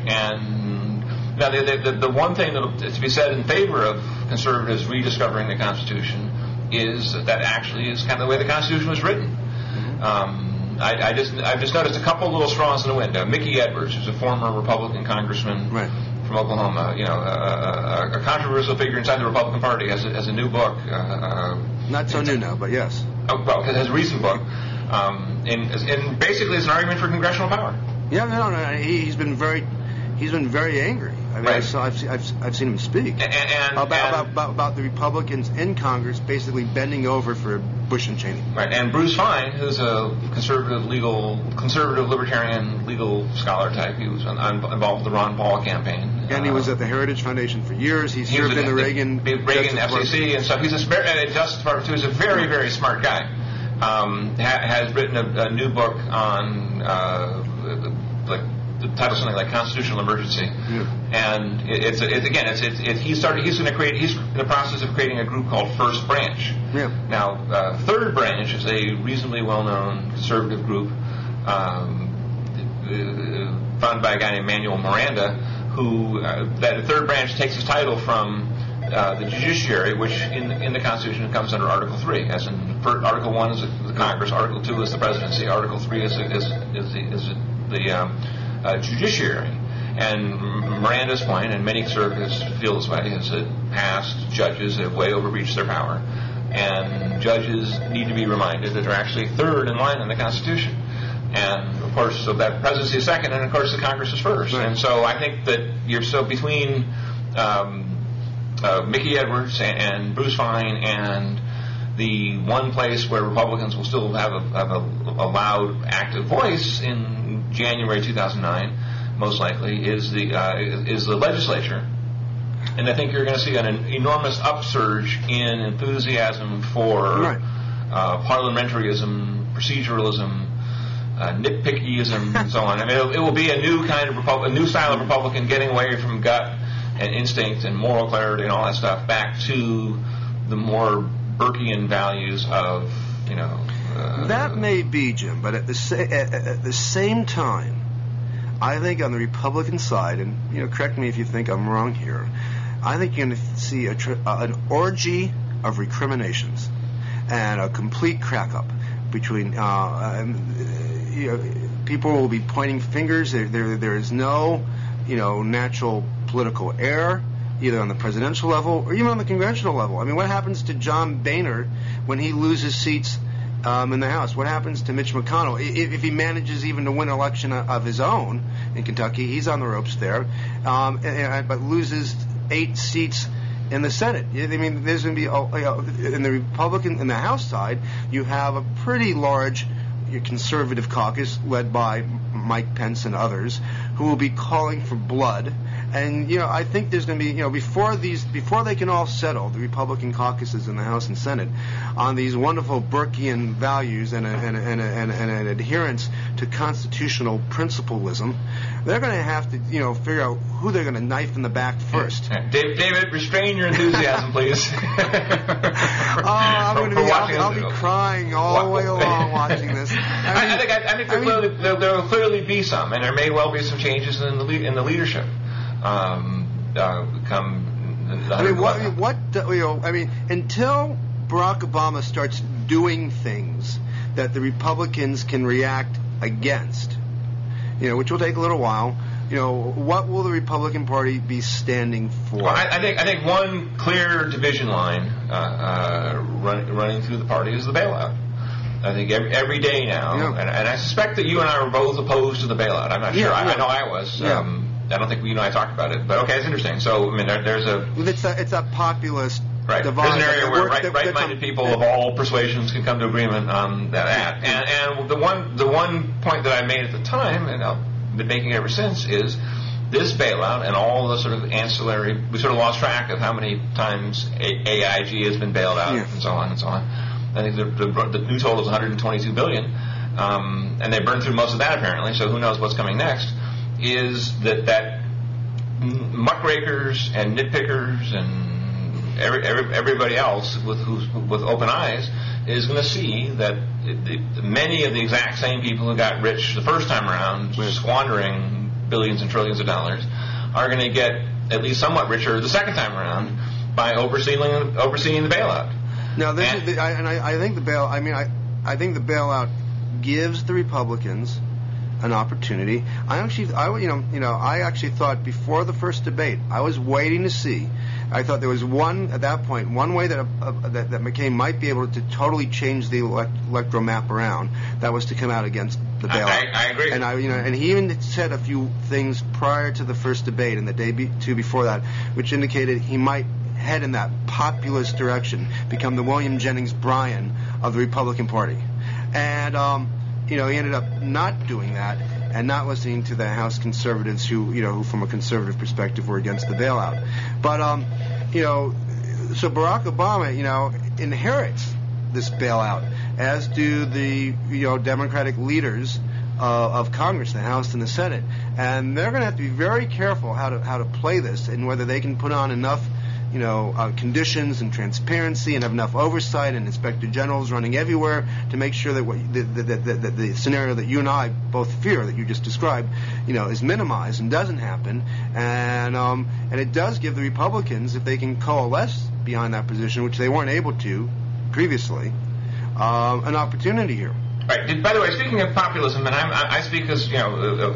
And now the, the, the one thing that to be said in favor of conservatives rediscovering the Constitution is that that actually is kind of the way the Constitution was written. Mm-hmm. Um, I, I just I've just noticed a couple little straws in the wind. Uh, Mickey Edwards, who's a former Republican congressman right. from Oklahoma, you know, a, a, a controversial figure inside the Republican Party, has a, has a new book. Uh, uh, Not so new now, but yes. Oh, well, it has a recent book, um, and, and basically it's an argument for congressional power. Yeah, no, no, he, he's been very, he's been very angry. I mean, right. I saw, I've, I've, I've seen him speak and, and, about, and, about, about about the Republicans in Congress basically bending over for Bush and Cheney. Right, and Bruce Fein, who's a conservative legal, conservative libertarian legal scholar type, he was on, on, involved with the Ron Paul campaign. And uh, he was at the Heritage Foundation for years. He served he in the, the Reagan the Reagan F C C and stuff. He's a uh, Justice Department too. He's a very very smart guy. Um, ha- has written a, a new book on uh, like the title something like Constitutional Emergency, yeah. and it, it's, it's again it's, it's it, he started he's going to create he's in the process of creating a group called First Branch. Yeah. Now uh, Third Branch is a reasonably well-known conservative group um, uh, founded by a guy named Manuel Miranda, who uh, that Third Branch takes its title from uh, the judiciary, which in in the Constitution comes under Article Three, as in for, Article One is the Congress, Article Two is the presidency, Article Three is is is the, is the um, uh, judiciary. And Miranda's point, and many conservatives feel this way, is that past judges have way overreached their power, and judges need to be reminded that they're actually third in line in the Constitution. And of course, so that presidency is second, and of course the Congress is first. Right. And so I think that you're so between um, uh, Mickey Edwards and, and Bruce Fine and the one place where Republicans will still have a, have a, a loud, active voice in January two thousand nine, most likely, is the uh, is the legislature. And I think you're going to see an, an enormous upsurge in enthusiasm for right. uh, parliamentarism, proceduralism, uh, nitpickyism, and so on. I mean, it, it will be a new kind of Repub- a new style of Republican, getting away from gut and instinct and moral clarity and all that stuff back to the more Burkean values of, you know. Uh, that may be, Jim, but at the sa- at, at the same time, I think on the Republican side, and you know, correct me if you think I'm wrong here, I think you're going to see a tr- uh, an orgy of recriminations and a complete crack-up between. Uh, um, you know, people will be pointing fingers. There, there, there is no, you know, natural political air, either on the presidential level or even on the congressional level. I mean, what happens to John Boehner when he loses seats um, in the House? What happens to Mitch McConnell if, if he manages even to win an election of his own in Kentucky? He's on the ropes there, um, and, and, but loses eight seats in the Senate. I mean, there's going to be, you know, in the Republican, in the House side, you have a pretty large conservative caucus led by Mike Pence and others who will be calling for blood. And, you know, I think there's going to be, you know, before these, before they can all settle, the Republican caucuses in the House and Senate, on these wonderful Burkean values and, a, and, a, and, a, and, a, and an adherence to constitutional principalism, they're going to have to, you know, figure out who they're going to knife in the back first. David, David, restrain your enthusiasm, please. oh, I'm going to be, I'll, I'll be crying all the way along watching this. I, mean, I, I think, I, I think there, I mean, clearly, there, there will clearly be some, and there may well be some changes in the in the leadership. Um, uh, come. I mean, what? What? You know, I mean, until Barack Obama starts doing things that the Republicans can react against, you know, which will take a little while. You know, what will the Republican Party be standing for? Well, I, I think I think one clear division line uh, uh, run, running through the party is the bailout. I think every, every day now, yeah. and, and I suspect that you and I were both opposed to the bailout. I'm not sure. Yeah, I, yeah. I know I was. Yeah. Um, I don't think you and I talked about it, but okay, it's interesting. So, I mean, there, there's a it's a it's a populist right. divide. There's an area where work, right, that, right-minded people that, of all persuasions can come to agreement on that. And, and the one the one point that I made at the time, and I've been making ever since, is this bailout and all the sort of ancillary. We sort of lost track of how many times A I G has been bailed out, yeah. and so on and so on. I think the, the, the new total is one hundred twenty-two billion dollars, um, and they burned through most of that apparently. So who knows what's coming next? Is that that muckrakers and nitpickers and every, every, everybody else with who's, with open eyes is going to see that it, it, many of the exact same people who got rich the first time around, right. squandering billions and trillions of dollars, are going to get at least somewhat richer the second time around by overseeing overseeing the bailout. Now, this and, is the, I, and I, I think the bail. I mean, I I think the bailout gives the Republicans an opportunity. I actually, I you know, you know, I actually thought before the first debate, I was waiting to see. I thought there was one at that point, one way that uh, that, that McCain might be able to totally change the elect, electoral map around. That was to come out against the bailout. I, I agree. And I, you know, and he even said a few things prior to the first debate and the day be, two before that, which indicated he might head in that populist direction, become the William Jennings Bryan of the Republican Party. And um, you know, he ended up not doing that and not listening to the House conservatives who, you know, who from a conservative perspective were against the bailout. But, um, you know, so Barack Obama, you know, inherits this bailout, as do the, you know, Democratic leaders uh, of Congress, the House and the Senate. And they're going to have to be very careful how to how to play this and whether they can put on enough, you know, uh, conditions and transparency and have enough oversight and inspector generals running everywhere to make sure that what the, the, the, the, the scenario that you and I both fear that you just described, you know, is minimized and doesn't happen. And um, and it does give the Republicans, if they can coalesce behind that position, which they weren't able to previously, um, an opportunity here. Right. By the way, speaking of populism, and I'm, I speak as, you know, a, a,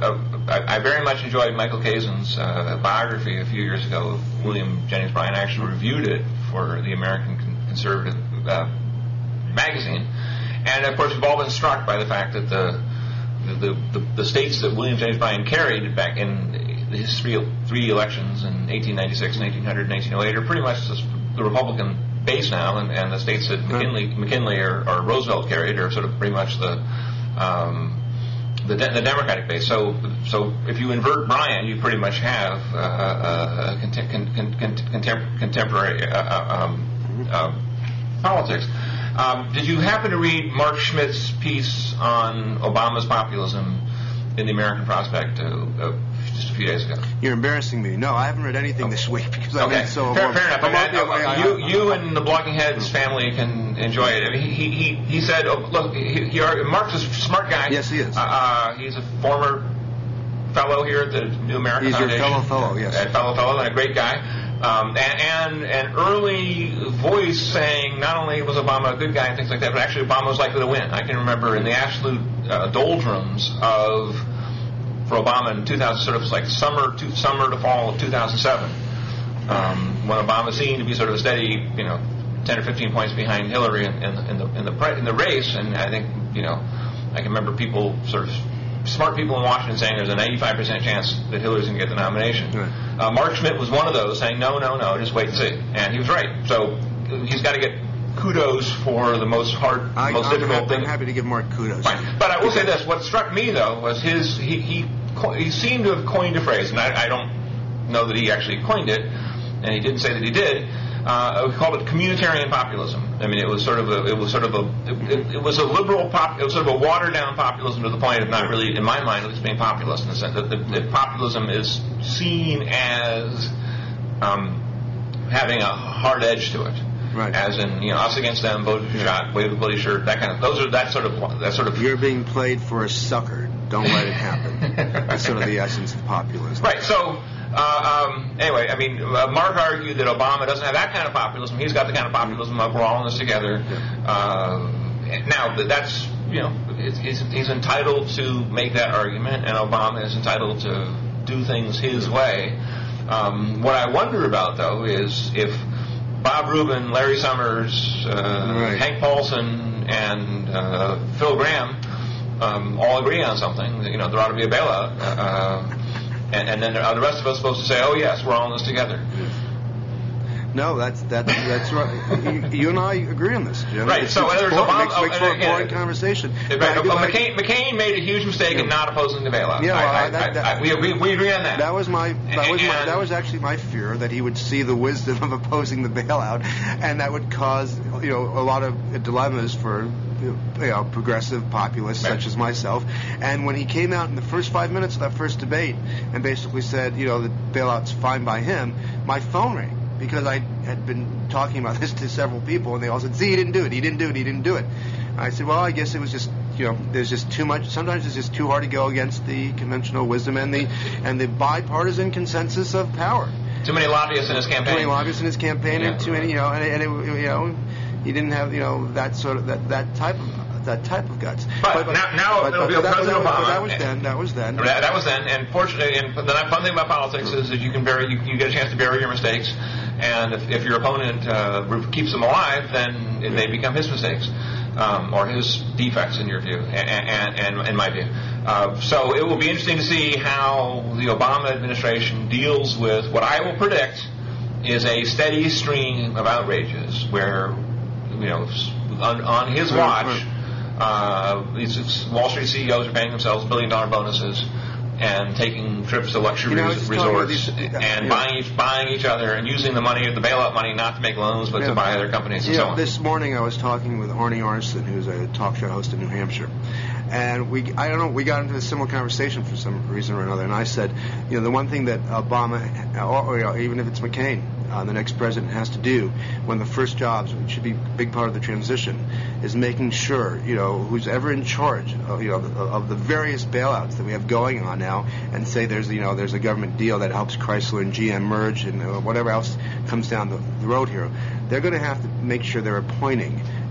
I, I very much enjoyed Michael Kazin's uh, biography a few years ago of William Jennings Bryan. I actually reviewed it for the American Conservative uh, magazine. And, of course, we've all been struck by the fact that the the, the, the states that William Jennings Bryan carried back in his three, three elections in eighteen ninety-six, nineteen hundred, and eighteen oh eight are pretty much the Republican base now, and, and the states that McKinley, McKinley or, or Roosevelt carried are sort of pretty much the um, the, de- the Democratic base. So, so if you invert Bryan, you pretty much have uh, uh, contem- con- con- con- contem- contemporary uh, um, uh, politics. Um, did you happen to read Mark Schmidt's piece on Obama's populism in the American Prospect uh, uh, just a few days ago? You're embarrassing me. No, I haven't read anything this week because I've okay. been so fair, fair enough. I mean, I, I, I, you, I, you and the Blogging Heads family can enjoy it. I mean, he, he, he said, oh, look, he, he, Mark's a smart guy. Yes, he is. Uh, uh, he's a former fellow here at the New American he's Foundation. He's your fellow fellow, yes. A fellow fellow and a great guy. Um, and, and an early voice saying not only was Obama a good guy and things like that, but actually Obama was likely to win. I can remember in the absolute uh, doldrums of, for Obama in two thousand, sort of like summer to summer to fall of two thousand seven, um, when Obama seemed to be sort of a steady, you know, ten or fifteen points behind Hillary in, in, in the in the in the race, and I think, you know, I can remember people sort of. Smart people in Washington saying there's a ninety-five percent chance that Hillary's going to get the nomination. Right. Uh, Mark Schmidt was one of those saying, no, no, no, just wait and see. And he was right. So he's got to get kudos for the most hard, I, most I'm difficult happy, thing. I'm happy to give Mark kudos. Fine. But I will say this. What struck me, though, was his, he, he, he seemed to have coined a phrase, and I, I don't know that he actually coined it, and he didn't say that he did. Uh, we called it communitarian populism. I mean, it was sort of a, it was sort of a, it, it was a liberal pop, it was sort of a watered down populism to the point of not really, in my mind, at least being populist in the sense that, the, that populism is seen as um, having a hard edge to it. Right. As in, you know, us against them, vote if you shot, wave a bloody shirt, that kind of. Those are that sort of that sort of. You're being played for a sucker. Don't let it happen. That's sort of the essence of populism. Right. So. Uh, um, anyway, I mean, uh, Mark argued that Obama doesn't have that kind of populism. He's got the kind of populism of we're all in this together. Uh, now, that's, you know, he's, he's entitled to make that argument, and Obama is entitled to do things his way. Um, what I wonder about, though, is if Bob Rubin, Larry Summers, uh, right. Hank Paulson, and uh, Phil Gramm um, all agree on something, you know, there ought to be a bailout. Uh, And, and then are the rest of us supposed to say, "Oh yes, we're all in this together"? No, that's that's that's right. You, you and I agree on this, Jim. Right. It's, so it's there's boring, Obama, makes, makes for a again, boring conversation. Right, I do, McCain, McCain made a huge mistake yeah. in not opposing the bailout. Yeah, well, I, I, that, that, I, I, we, we, we agree on that. That was my that was and, my, that was actually my fear, that he would see the wisdom of opposing the bailout, and that would cause, you know, a lot of dilemmas for, you know, progressive populists right. such as myself. And when he came out in the first five minutes of that first debate and basically said, you know, the bailout's fine by him, my phone rang. Because I had been talking about this to several people, and they all said, "See, he didn't do it. He didn't do it. He didn't do it." And I said, "Well, I guess it was just, you know, there's just too much. Sometimes it's just too hard to go against the conventional wisdom and the and the bipartisan consensus of power. Too many lobbyists in his campaign. Too many lobbyists in his campaign, yeah. and too many, you know, and, and it, you know, he didn't have, you know, that sort of that that type of." That type of guts. But, but now, now but, it'll be but that, President that, Obama. That was then. That was then. That, that was then. And fortunately, and the fun thing about politics is that you can bury, you, you get a chance to bury your mistakes. And if, if your opponent uh, keeps them alive, then they become his mistakes, um, or his defects in your view, and, and, and in my view. Uh, so it will be interesting to see how the Obama administration deals with what I will predict is a steady stream of outrages, where, you know, on, on his watch. Uh, these Wall Street C E Os are paying themselves billion-dollar bonuses and taking trips to luxury you know, resorts these, and yeah. buying each, buying each other and using the money, the bailout money, not to make loans but yeah. to buy other companies and yeah, so on. This morning I was talking with Arnie Arnson, who's a talk show host in New Hampshire, and we I don't know we got into a similar conversation for some reason or another, and I said, you know, the one thing that Obama, or, or you know, even if it's McCain, uh, the next president, has to do when the first jobs, which should be a big part of the transition, is making sure, you know, who's ever in charge of, you know, the, of the various bailouts that we have going on now, and say there's, you know, there's a government deal that helps Chrysler and G M merge and uh, whatever else comes down the, the road here, they're going to have to make sure they're appointing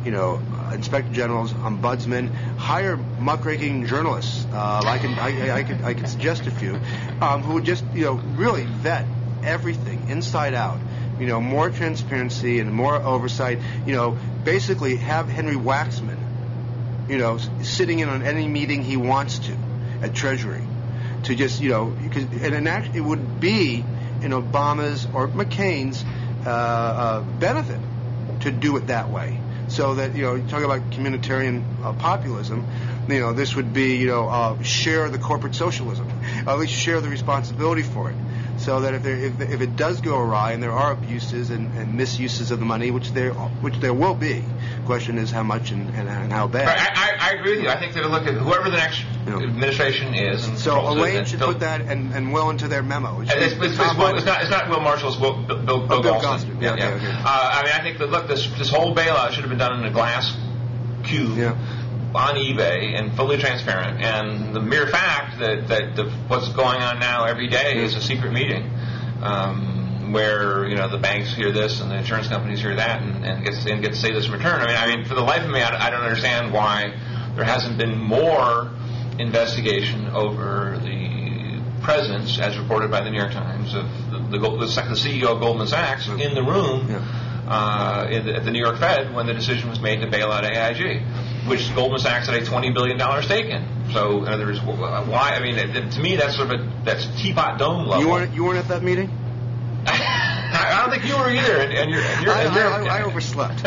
you know, uh, inspector generals, ombudsmen, hire muckraking journalists. Uh, I can I, I, I could I could suggest a few um, who would just you know really vet everything inside out. You know, more transparency and more oversight. You know, basically have Henry Waxman, you know, sitting in on any meeting he wants to at Treasury, to just you know, because and an act, it would be in Obama's or McCain's uh, uh, benefit to do it that way. So that, you know, you talk about communitarian uh, populism, you know, this would be, you know, uh, share the corporate socialism, at least share the responsibility for it. So that if, there, if if it does go awry and there are abuses and, and misuses of the money, which there which there will be, the question is how much and, and, and how bad. I, I, I agree with you. I think that look at whoever the next you know, administration is. And so Elaine should put that and, and Will into their memo. It's, it's, it's, it's, Will, it's not it's not Will Marshall. It's Will, Bill, Bill, oh, Bill Galston. Yeah, yeah. Okay, okay. Uh, I mean, I think that look, this this whole bailout should have been done in a glass cube. Yeah. On eBay and fully transparent, and the mere fact that, that the, what's going on now every day is a secret meeting um, where you know the banks hear this and the insurance companies hear that and, and get and get to say this in return. I mean, I mean, for the life of me, I, I don't understand why there hasn't been more investigation over the presence, as reported by the New York Times, of the, the, the, the C E O of Goldman Sachs in the room. Yeah. Uh, in the, at the New York Fed when the decision was made to bail out A I G, which Goldman Sachs had a twenty billion dollars stake in. So, in other words, why? I mean, it, to me, that's sort of a that's teapot dome level. You weren't you weren't at that meeting? I don't think you were either. And, and you're, and you're, I, and you're, I, I, I overslept.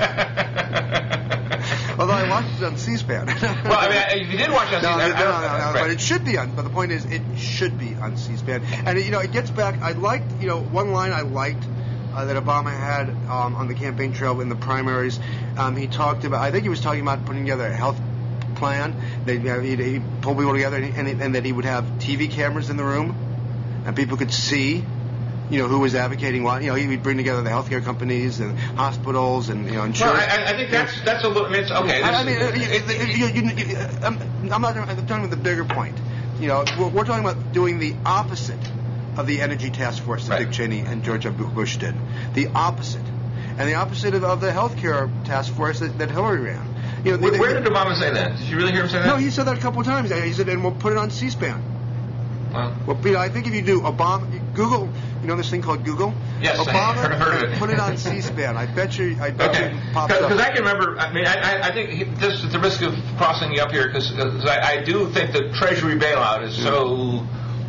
Although I watched it on C-SPAN. Well, I mean, if you did watch it on no, C-SPAN, no, no, no, no, no, but it should be on. But the point is, it should be on C-SPAN. And you know, it gets back. I liked, you know, one line I liked. Uh, that Obama had um, on the campaign trail in the primaries. Um, he talked about, I think he was talking about putting together a health plan. They'd have, he'd, he'd pull people together and, and, and that he would have T V cameras in the room and people could see, you know, who was advocating what. You know, he would bring together the healthcare companies and hospitals and, you know, insurance. Well, I, I think that's that's a little, I mean, it's okay. I, I mean, you, you, you, you, I'm, I'm not I'm talking about the bigger point. You know, we're, we're talking about doing the opposite of the Energy Task Force that right. Dick Cheney and George W. Bush did. The opposite. And the opposite of, of the healthcare task force that, that Hillary ran. You know, where, they, where they, did Obama say that? Did you really hear him say that? No, he said that a couple of times. He said, and we'll put it on C-SPAN. Well, well, you know, I think if you do Obama, Google, you know this thing called Google? Yes, Obama, I heard of it. Put it on C-SPAN. I bet you, I bet okay. you it pops up. Because I can remember, I mean, I, I think, he, this at the risk of crossing you up here, because I, I do think the Treasury bailout is so...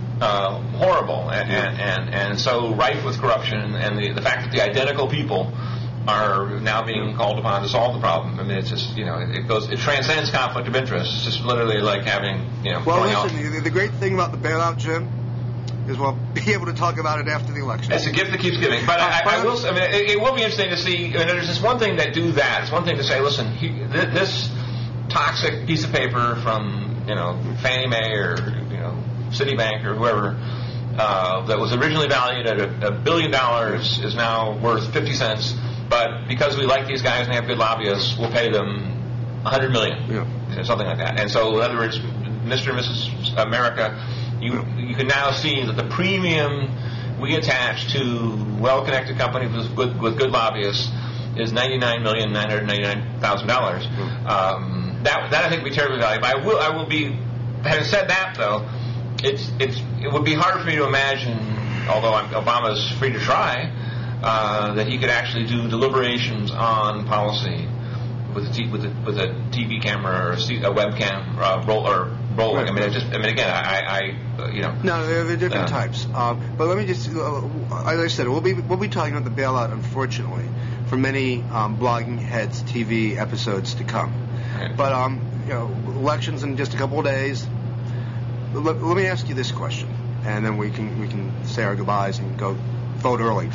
Uh, horrible and, and, and, and so rife with corruption, and the, the fact that the identical people are now being called upon to solve the problem. I mean, it's just, you know, it, it goes, it transcends conflict of interest. It's just literally like having, you know, well, listen, the, the great thing about the bailout, Jim, is we'll be able to talk about it after the election. It's a gift that keeps giving. But I, I, I will. I mean, it, it will be interesting to see. I mean, there's just one thing that do that. It's one thing to say, listen, he, th- this toxic piece of paper from, you know, Fannie Mae or, you know, Citibank or whoever, uh, that was originally valued at a, a billion dollars is now worth fifty cents. But because we like these guys and have good lobbyists, we'll pay them a hundred million, yeah. something like that. And so, in other words, Mister and Missus America, you you can now see that the premium we attach to well-connected companies with good, with good lobbyists is ninety-nine million nine hundred ninety-nine thousand dollars. Um, that that I think would be terribly valuable. I will I will be. Having said that, though. It's it's it would be hard for me to imagine, although I'm, Obama's free to try, uh, that he could actually do deliberations on policy with a t- with a with a T V camera or a, C- a webcam uh, roll or rolling. Right. I mean, I just I mean again, I, I uh, you know. No, they're, they're different uh, types. Um, but let me just, uh, as I said, we'll be we'll be talking about the bailout, unfortunately, for many um, blogging heads, T V episodes to come. Right. But um, you know, elections in just a couple of days. Let, let me ask you this question, and then we can we can say our goodbyes and go vote early.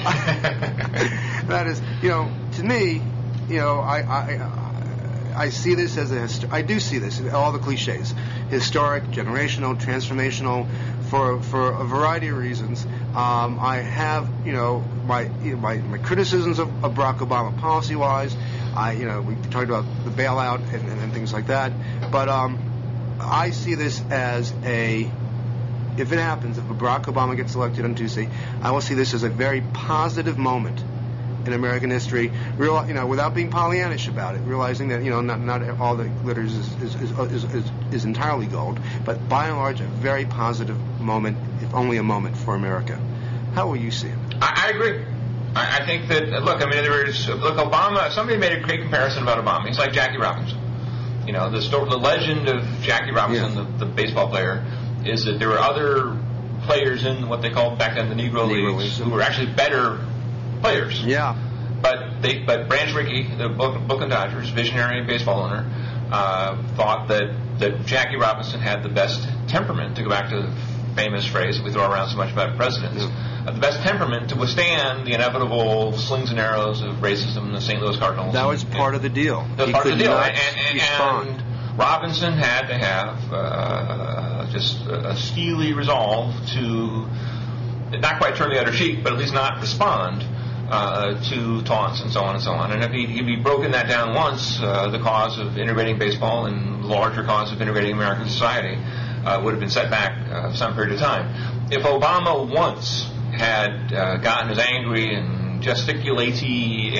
That is, you know, to me, you know, I I, I see this as a hist- I do see this all the cliches, historic, generational, transformational, for for a variety of reasons. Um, I have, you know, my you know, my, my criticisms of, of Barack Obama policy wise. I you know we talked about the bailout and, and, and things like that, but um. I see this as a, if it happens, if Barack Obama gets elected on Tuesday, I will see this as a very positive moment in American history, real, you know, without being Pollyannish about it, realizing that, you know, not, not all that glitters is is, is, is, is is entirely gold, but by and large a very positive moment, if only a moment, for America. How will you see it? I, I agree. I, I think that, look, I mean, there is, look, Obama, somebody made a great comparison about Obama. He's like Jackie Robinson. You know, the story, the legend of Jackie Robinson, Yes. the, the baseball player, is that there were other players in what they called back then the Negro, Negro Leagues Leagues. who were actually better players. Yeah. But they, but Branch Rickey, the Brooklyn Dodgers, visionary baseball owner, uh, thought that, that Jackie Robinson had the best temperament, to go back to the famous phrase that we throw around so much about presidents, Yeah. uh, the best temperament to withstand the inevitable slings and arrows of racism in the Saint Louis Cardinals. That was and, part of the deal. That was He part of could the deal. not And, and, respond. and Robinson had to have uh, just a steely resolve to not quite turn the other cheek, but at least not respond uh, to taunts and so on and so on. And if he if he'd broken that down once, uh, the cause of integrating baseball and the larger cause of integrating American society uh, would have been set back uh, some period of time. If Obama once had uh, gotten as angry and gesticulaty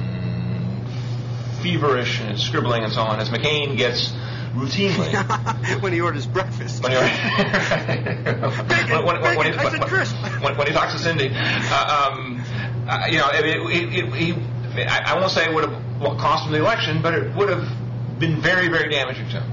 and feverish and scribbling and so on as McCain gets routinely. When he orders breakfast. When he, Bacon, when, when, when, when, bacon, I said when, crisp. when, when he talks to Cindy, uh, um, uh, you know, it, it, it, he, I, I won't say it would have cost him the election, but it would have been very, very damaging to him.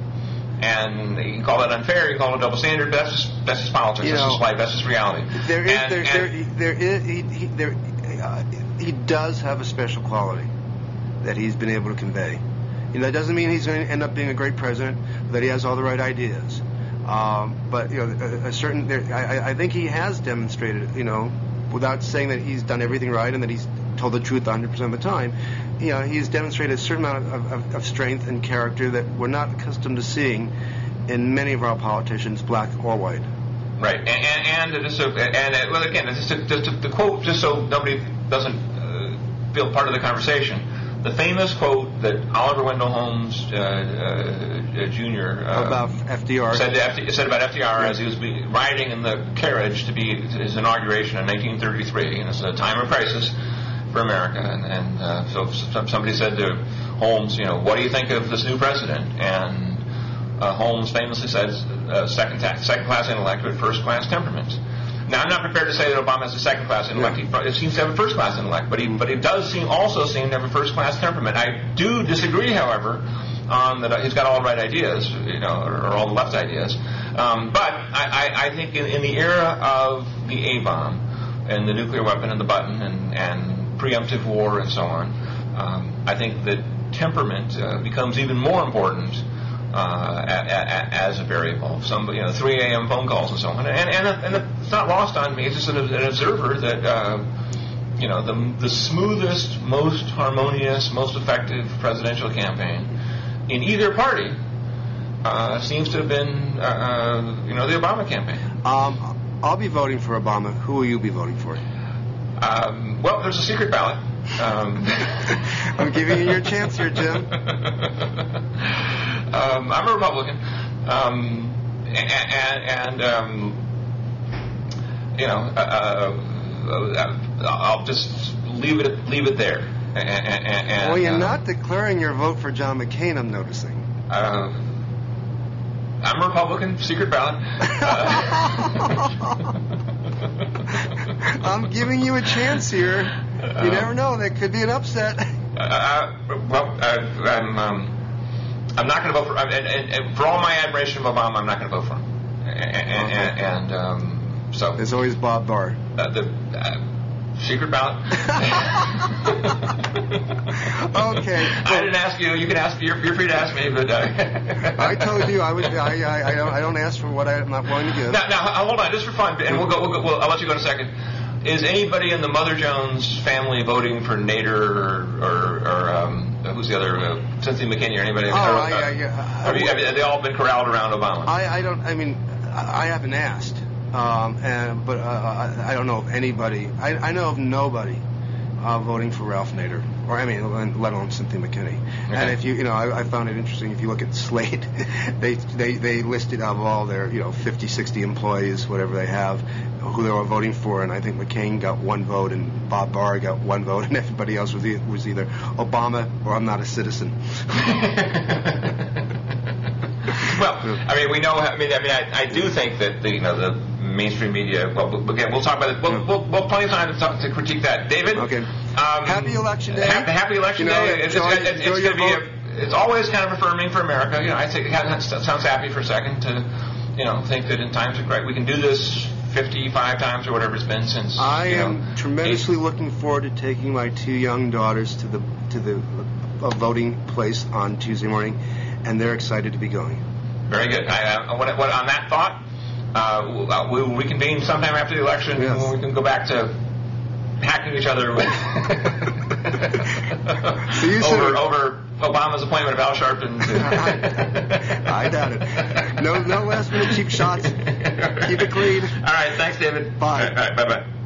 And you can call that unfair, you can call it a double standard, but that's just that's just politics, You that's know, just life, that's just reality. There is, and, there, and, there, there is, he, he, there, uh, he does have a special quality that he's been able to convey. You know, that doesn't mean he's going to end up being a great president, that he has all the right ideas. Um, but, you know, a, a certain, there, I, I think he has demonstrated, you know, without saying that he's done everything right and that he's told the truth one hundred percent of the time, you know, he's demonstrated a certain amount of, of, of strength and character that we're not accustomed to seeing in many of our politicians, black or white. Right, and and, and just so, and uh, well, again, just to, just to, to quote, just so nobody doesn't uh, feel part of the conversation, the famous quote that Oliver Wendell Holmes uh, uh, Junior Uh, About F D R. said, to F D, said about F D R as he was be, riding in the carriage to be to his inauguration in nineteen thirty-three, and it's a time of crisis for America. And, and uh, so somebody said to Holmes, you know, what do you think of this new president? And uh, Holmes famously says, uh, second ta- second class intellect but first class temperament. Now, I'm not prepared to say that Obama has a second class intellect. Yeah. He, he seems to have a first class intellect, but he but he does seem also seem to have a first class temperament. I do disagree, however, on that he's got all the right ideas, you know, or, or all the left ideas. Um, but I, I, I think in, in the era of the A-bomb and the nuclear weapon and the button and, and preemptive war and so on, um, I think that temperament uh, becomes even more important uh, a, a, as a variable. Some, you know, three a.m. phone calls and so on, and and, and it's not lost on me. It's just an, an observer that uh, you know the the smoothest, most harmonious, most effective presidential campaign in either party uh, seems to have been uh, uh, you know the Obama campaign. Um, I'll be voting for Obama. Who will you be voting for? Um, well, there's a secret ballot. Um, I'm giving you your chance here, Jim. um, I'm a Republican, um, and, and um, you know, uh, uh, I'll just leave it leave it there. And, and, well, you're uh, not declaring your vote for John McCain, I'm noticing. Uh, I'm a Republican, secret ballot. Uh, I'm giving you a chance here. You never know. There could be an upset. Uh, well, uh, I'm, um, I'm not going to vote for. And, and, and for all my admiration of Obama, I'm not going to vote for him. And, Okay. and, and um, so There's always Bob Barr. uh, the uh, secret ballot. Okay. I didn't ask you. You can ask. You're, you're free to ask me, but uh, I told you I would. I, I, I don't. I don't ask for what I'm not willing to give. now, now, hold on, just for fun, and we'll go. We'll go we'll, I'll let you go in a second. Is anybody in the Mother Jones family voting for Nader or, or, or um, who's the other, uh, Cynthia McKinney or anybody? Oh, or, uh, I, I, yeah. have, you, have, have they all been corralled around Obama? I, I don't. I mean, I haven't asked. Um, and but uh, I, I don't know of anybody. I, I know of nobody uh, voting for Ralph Nader. or I mean, let alone Cynthia McKinney. Okay. And if you, you know, I, I found it interesting. If you look at Slate, they they they listed of all their, you know, fifty, sixty employees, whatever they have, who they were voting for, and I think McCain got one vote, and Bob Barr got one vote, and everybody else was e- was either Obama or I'm not a citizen. Well, I mean, we know. I mean, I mean, I, I do think that the, you know, the mainstream media. Well, again, we'll talk about it. We'll, we'll, we'll plenty of time to, talk, to critique that. David. Okay. Um, happy election day. Happy, happy election you know, day. It's, enjoy, it's, it's, it's going to be. A, it's always kind of affirming for America. You know, I think it sounds happy for a second to, you know, think that in times of crisis we can do this fifty-five times or whatever it's been since. I you know, am tremendously eight. looking forward to taking my two young daughters to the to the uh, voting place on Tuesday morning, and they're excited to be going. Very good. I, uh, what, what, on that thought, uh, we will reconvene sometime after the election yes. when we can go back to hacking each other with over, over Obama's appointment of Al Sharpton. I, I doubt it. No, no last minute cheap shots. Keep it clean. All right. Thanks, David. Bye. All right. Bye bye.